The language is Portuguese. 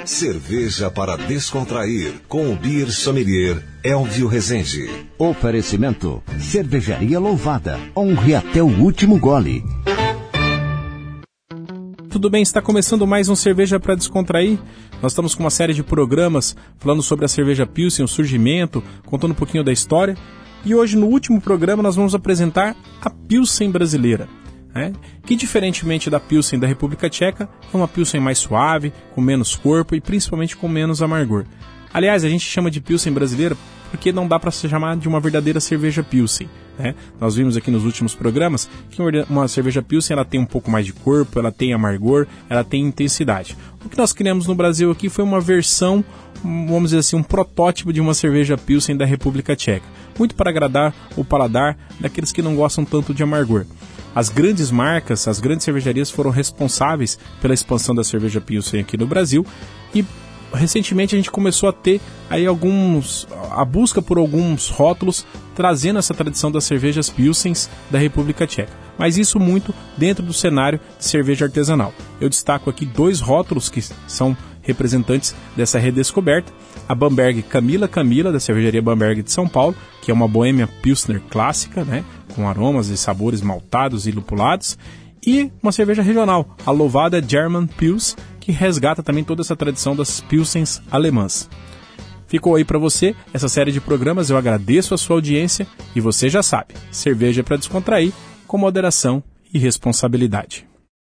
Cerveja para descontrair, com o Beer Sommelier Elvio Rezende. Oferecimento: Cervejaria Louvada. Honre até o último gole. Tudo bem, está começando mais um Cerveja para Descontrair. Nós estamos com uma série de programas falando sobre a cerveja Pilsen, o surgimento, contando um pouquinho da história. E hoje, no último programa, nós vamos apresentar a Pilsen brasileira, que, diferentemente da Pilsen da República Tcheca, é uma Pilsen mais suave, com menos corpo e principalmente com menos amargor. Aliás, a gente chama de Pilsen brasileira porque não dá para se chamar de uma verdadeira cerveja Pilsen. Nós vimos aqui nos últimos programas que uma cerveja Pilsen ela tem um pouco mais de corpo, ela tem amargor, ela tem intensidade. O que nós criamos no Brasil aqui foi uma versão, vamos dizer assim, um protótipo de uma cerveja Pilsen da República Tcheca. Muito para agradar o paladar daqueles que não gostam tanto de amargor. As grandes marcas, as grandes cervejarias foram responsáveis pela expansão da cerveja Pilsen aqui no Brasil e recentemente a gente começou a ter aí a busca por alguns rótulos trazendo essa tradição das cervejas Pilsens da República Tcheca. Mas isso muito dentro do cenário de cerveja artesanal. Eu destaco aqui 2 rótulos que são representantes dessa redescoberta. A Bamberg Camila, da cervejaria Bamberg de São Paulo, que é uma Bohemia Pilsner clássica, com aromas e sabores maltados e lupulados. E uma cerveja regional, a Louvada German Pils, que resgata também toda essa tradição das Pilsens alemãs. Ficou aí para você essa série de programas, eu agradeço a sua audiência e você já sabe, cerveja para descontrair, com moderação e responsabilidade.